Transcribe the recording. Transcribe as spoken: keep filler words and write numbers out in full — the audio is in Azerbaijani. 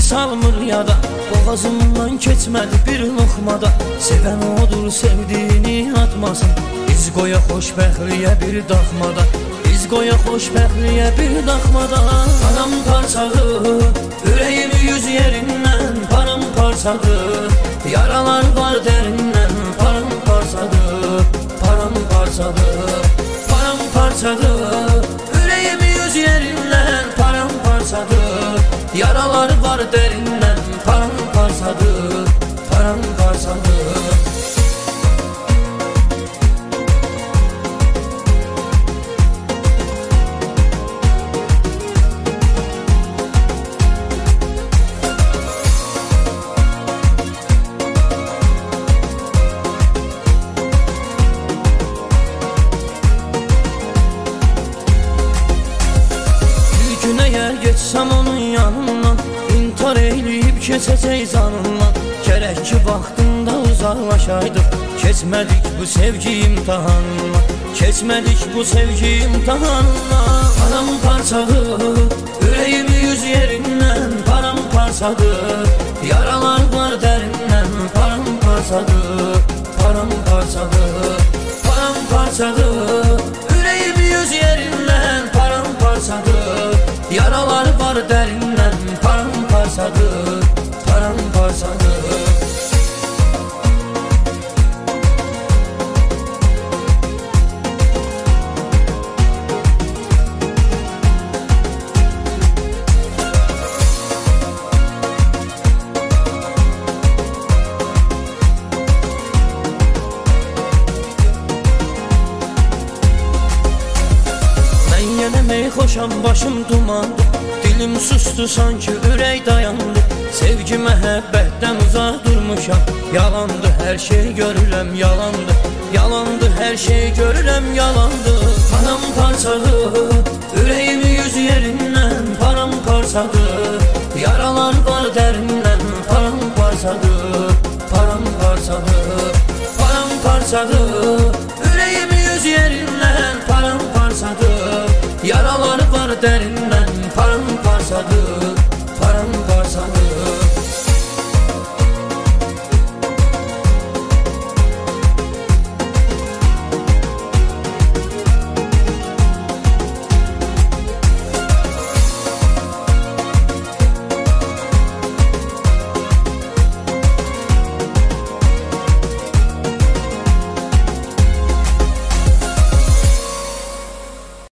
salmır yada, boğazımdan keçmədi bir loxmada. Sevən odur sevdiğini atmasın, biz qoya xoşbəxtliyə bir daxmada. Biz qoya xoşbəxtliyə bir daxmada. Paramparçadır, ürəyimi yüz yerindən paramparçadır. Yaralar var dərindən paramparçadır, paramparçadır, paramparçadır. Ürəyimi yüz yerindən paramparçadır. Yaralar var dərindən paramparçadır, paramparçadır. Geçsəm onun yanından, intihar eyləyib keçəcək canından. Gərək ki vaxtında uzaqlaşaydıq, keçmədik bu sevgi imtihanına, keçmədik bu sevgi imtihanına. Paramparçadır, ürəyimi yüz yerindən paramparçadır. Yaralar var dərindən paramparçadır, paramparçadır, paramparçadır. Ürəyimi yüz yerindən paramparçadır. Yaralar var dərindən paramparçadır, paramparçadır. Yenəmək xoşam, başım dumandı, dilim sustu, sanki ürək dayandı. Sevgi məhəbbətdən uzaq durmuşam, yalandı hər şey görürəm, yalandı. Yalandı hər şey görürəm, yalandı. Paramparçadır, ürəyimi yüz yerindən paramparçadır. Yaralar var dərindən paramparçadır, paramparçadır, paramparçadır. Ürəyimi yüz yerindən paramparçadır. Yaralar var dərindən